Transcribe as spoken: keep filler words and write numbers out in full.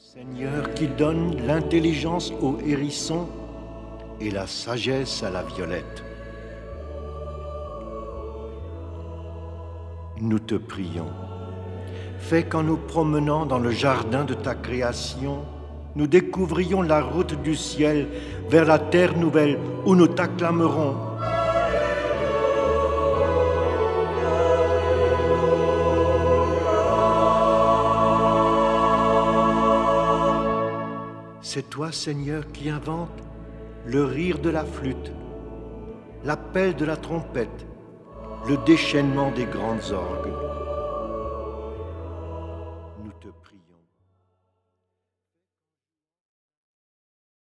Seigneur qui donne l'intelligence au hérisson et la sagesse à la violette. Nous te prions, fais qu'en nous promenant dans le jardin de ta création, nous découvrions la route du ciel vers la terre nouvelle où nous t'acclamerons. C'est toi, Seigneur, qui inventes le rire de la flûte, l'appel de la trompette, le déchaînement des grandes orgues.